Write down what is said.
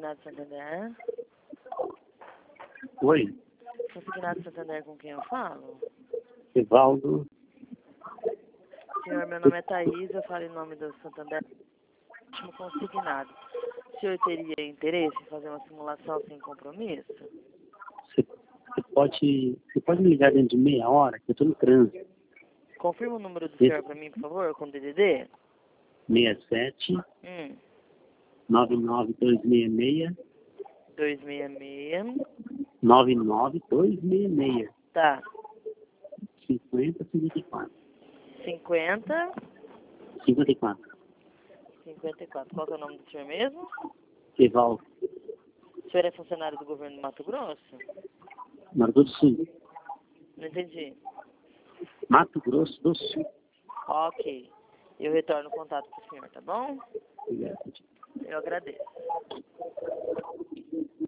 Consignado Santander. Oi, Consignado Santander, com quem eu falo? Evaldo. Senhor, meu nome é Thaís, eu falo em nome do Santander. Último consignado. O senhor teria interesse em fazer uma simulação sem compromisso? Você pode me ligar dentro de meia hora, que eu estou no trânsito. Confirma o número do senhor para mim, por favor, com DDD? 67 99266 266. 99266 Tá. 5054. 50. 54. 54. Qual que é o nome do senhor mesmo? Evaldo. O senhor é funcionário do governo do Mato Grosso? Mato Grosso do Sul. Não entendi. Mato Grosso do Sul. Ok. Eu retorno o contato pro senhor, tá bom? Obrigado. Eu agradeço.